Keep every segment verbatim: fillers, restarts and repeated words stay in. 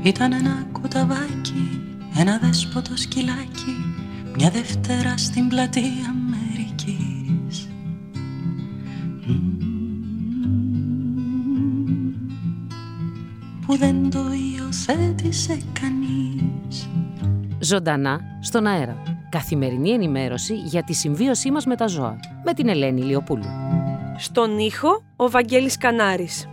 Ήταν ένα κουταβάκι, ένα δέσποτο σκυλάκι, μια Δευτέρα στην πλατεία Αμερικής. Που δεν το υιοθέτησε κανείς. Ζωντανά στον αέρα. Καθημερινή ενημέρωση για τη συμβίωσή μας με τα ζώα. Με την Ελένη Ηλιοπούλου. Στον ήχο ο Βαγγέλης Κανάρης.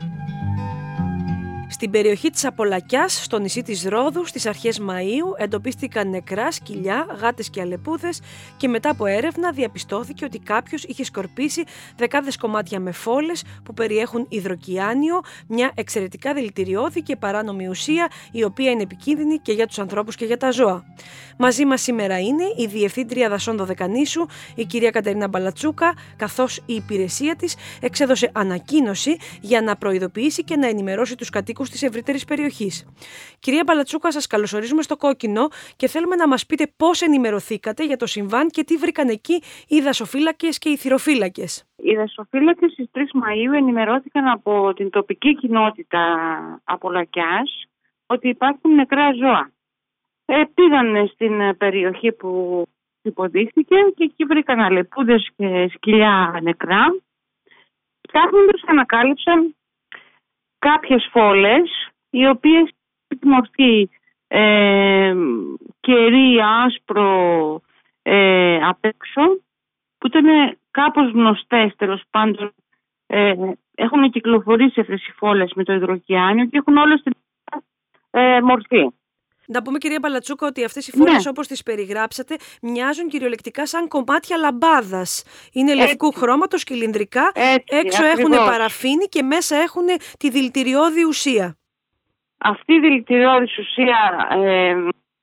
Στην περιοχή της Απολακιάς, στο νησί της Ρόδου, στις αρχές Μαΐου, εντοπίστηκαν νεκρά σκυλιά, γάτες και αλεπούδες και μετά από έρευνα διαπιστώθηκε ότι κάποιος είχε σκορπίσει δεκάδες κομμάτια με φόλες που περιέχουν υδροκιάνιο, μια εξαιρετικά δηλητηριώδη και παράνομη ουσία, η οποία είναι επικίνδυνη και για τους ανθρώπους και για τα ζώα. Μαζί μας σήμερα είναι η Διευθύντρια Δασών Δωδεκανήσου, η κυρία Κατερίνα Μπαλατσούκα, καθώς η υπηρεσία της εξέδωσε ανακοίνωση για να προειδοποιήσει και να ενημερώσει τους κατοίκους της ευρύτερης περιοχής. Κυρία Μπαλατσούκα, σας καλωσορίζουμε στο Κόκκινο και θέλουμε να μας πείτε πώς ενημερωθήκατε για το συμβάν και τι βρήκαν εκεί οι δασοφύλακες και οι θυροφύλακες. Οι δασοφύλακες στις τρεις Μαΐου ενημερώθηκαν από την τοπική κοινότητα Απολακιάς ότι υπάρχουν νεκρά ζώα. Ε, πήγαν στην περιοχή που υποδείχθηκε και εκεί βρήκαν αλεπούδες και σκυλιά νεκρά. Ψάχνοντας ανακάλυψαν κάποιες φόλες, οι οποίες έχουν μορφή ε, κερί, άσπρο, ε, απ' έξω, που ήταν κάπως γνωστές, τέλος πάντων. Ε, έχουν κυκλοφορήσει αυτές οι φόλες με το υδροκιάνιο και έχουν όλες την ε, μορφή. Να πούμε, κυρία Μπαλατσούκα, ότι αυτές οι φόλες, ναι, όπως τις περιγράψατε, μοιάζουν κυριολεκτικά σαν κομμάτια λαμπάδας. Είναι λευκού χρώματος, κυλινδρικά, έτσι, έξω ακριβώς. έχουν παραφίνη και μέσα έχουν τη δηλητηριώδη ουσία. Αυτή η δηλητηριώδη ουσία, ε,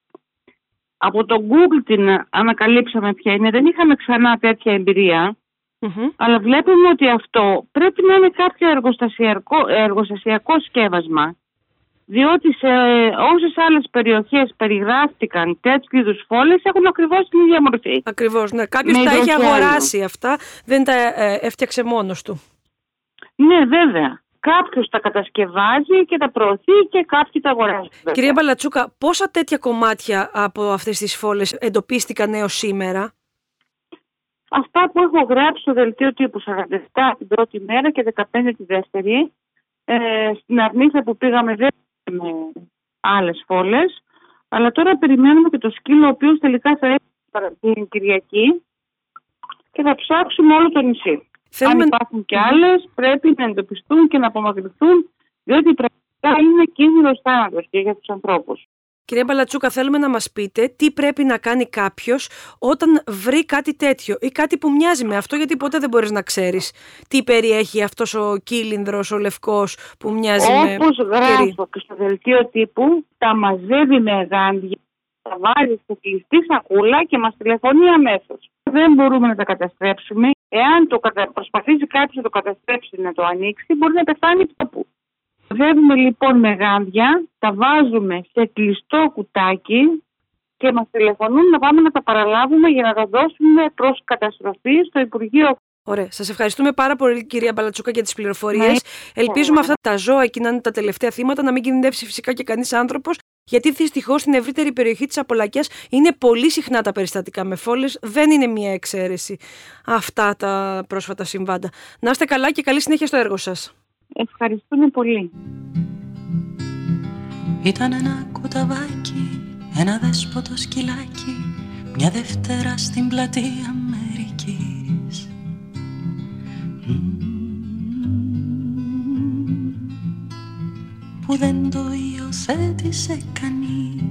από το Google την ανακαλύψαμε ποια είναι. Δεν είχαμε ξανά τέτοια εμπειρία, mm-hmm. αλλά βλέπουμε ότι αυτό πρέπει να είναι κάποιο εργοστασιακό, εργοστασιακό σκεύασμα. Διότι σε όσες άλλες περιοχές περιγράφτηκαν τέτοιου είδους φόλες έχουν ακριβώς την ίδια μορφή. Ακριβώς, ναι. Κάποιος τα έχει αγοράσει αυτά, δεν τα ε, έφτιαξε μόνος του. Ναι, βέβαια. Κάποιος τα κατασκευάζει και τα προωθεί και κάποιοι τα αγοράζουν. Βέβαια. Κυρία Μπαλατσούκα, πόσα τέτοια κομμάτια από αυτές τις φόλες εντοπίστηκαν έως σήμερα? Αυτά που έχω γράψει στο δελτίο τύπου, σαράντα επτά την πρώτη μέρα και δεκαπέντε τη δεύτερη. Ε, στην Αρνήθα που πήγαμε δεν με άλλες φόλες, αλλά τώρα περιμένουμε και το σκύλο, ο οποίος τελικά θα έρθει την Κυριακή και θα ψάξουμε όλο το νησί. Θέλουμε... Αν υπάρχουν και άλλες, πρέπει να εντοπιστούν και να απομακρυνθούν, διότι πραγματικά είναι κίνδυνος θάνατος και για τους ανθρώπους. Κυρία Μπαλατσούκα, θέλουμε να μας πείτε τι πρέπει να κάνει κάποιος όταν βρει κάτι τέτοιο ή κάτι που μοιάζει με αυτό, γιατί ποτέ δεν μπορείς να ξέρεις τι περιέχει αυτός ο κύλινδρος, ο λευκός που μοιάζει Όπως με Όπως γράφω και στο δελτίο τύπου, τα μαζεύει με γάντια, τα βάζει σε κλειστή σακούλα και μας τηλεφωνεί αμέσως. Δεν μπορούμε να τα καταστρέψουμε. Εάν το κατα... προσπαθήσει κάποιος να το καταστρέψει, να το ανοίξει, μπορεί να πεθάνει τόπου. Μαζεύουμε λοιπόν με γάντια, τα βάζουμε σε κλειστό κουτάκι και μας τηλεφωνούν να πάμε να τα παραλάβουμε για να τα δώσουμε προς καταστροφή στο Υπουργείο. Ωραία. Σας ευχαριστούμε πάρα πολύ, κυρία Μπαλατσούκα, για τις πληροφορίες. Ναι. Ελπίζουμε αυτά τα ζώα εκεί να είναι τα τελευταία θύματα, να μην κινδυνεύσει φυσικά και κανείς άνθρωπος, γιατί δυστυχώς στην ευρύτερη περιοχή της Απολακιάς είναι πολύ συχνά τα περιστατικά με φόλες, δεν είναι μία εξαίρεση αυτά τα πρόσφατα συμβάντα. Να είστε καλά και καλή συνέχεια στο έργο σας. Ευχαριστούμε πολύ. Ήταν ένα κουταβάκι, ένα δέσποτο σκυλάκι, μια Δευτέρα στην πλατεία Αμερικής. Που δεν το υιοθέτησε κανείς.